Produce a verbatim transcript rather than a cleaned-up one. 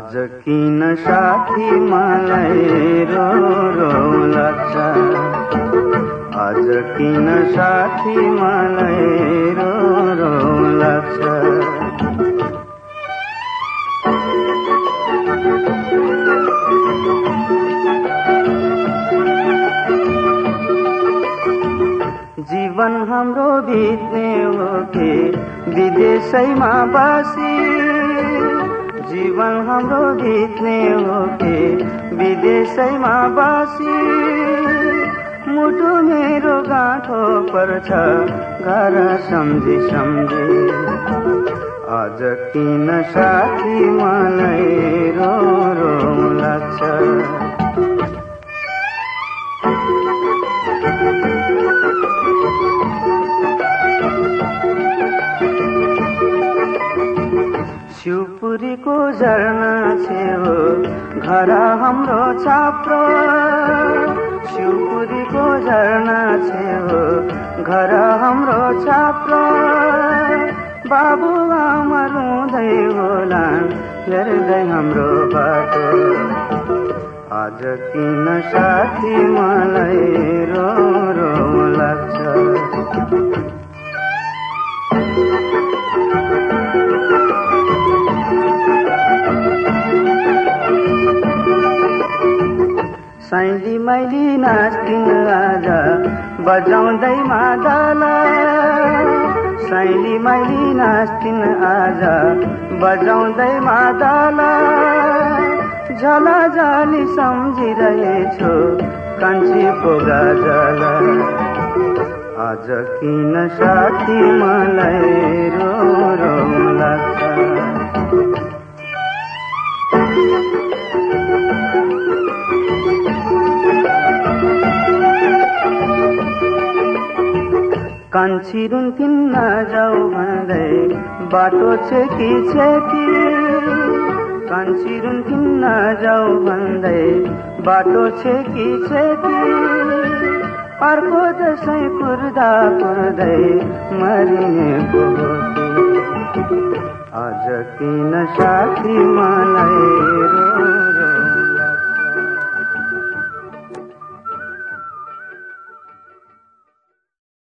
आज किन साथी मलाई रो रो लाग्छ, आज किन साथी मलाई रो रो लाग्छ। जीवन हाम्रो बित्ने हो कि विदेशैमा बसी, जीवन हाम्रो बित्ने हो कि विदेशैमा बसी, मुटु मेरो गाँठो पर्छ घर सम्झी सम्झी। आज किन साथी मलाई रो रो लाग्छ। शिवपुरीको झरना छेउ घर हाम्रो छाप्रो, शिवपुरीको झरना छेउ घर हाम्रो छाप्रो। बाबु आमा रुँदै होला हेर्दै हाम्रो बाटो। आज किन साथी मलाई रो रो लाग्छ। साइली माइली नाच्थिन् आज बजाउँदै मादला, साइली माइली नाच्थिन् आज बजाउँदै मादला। झला झाली सम्झिरहेछु कान्छी पोगा जला। आज किन साथी मलाई रो रो लाग्छ। कान्छी रुन्थिन् नजाऊ भन्दै बाटो छेकी छेकी, कान्छी रुन्थिन् नजाऊ भन्दै बाटो छेकी छेकी। अर्को दसैँ कुर्दा कुर्दै मरिने को हो कि। आज किन साथी मलाई रो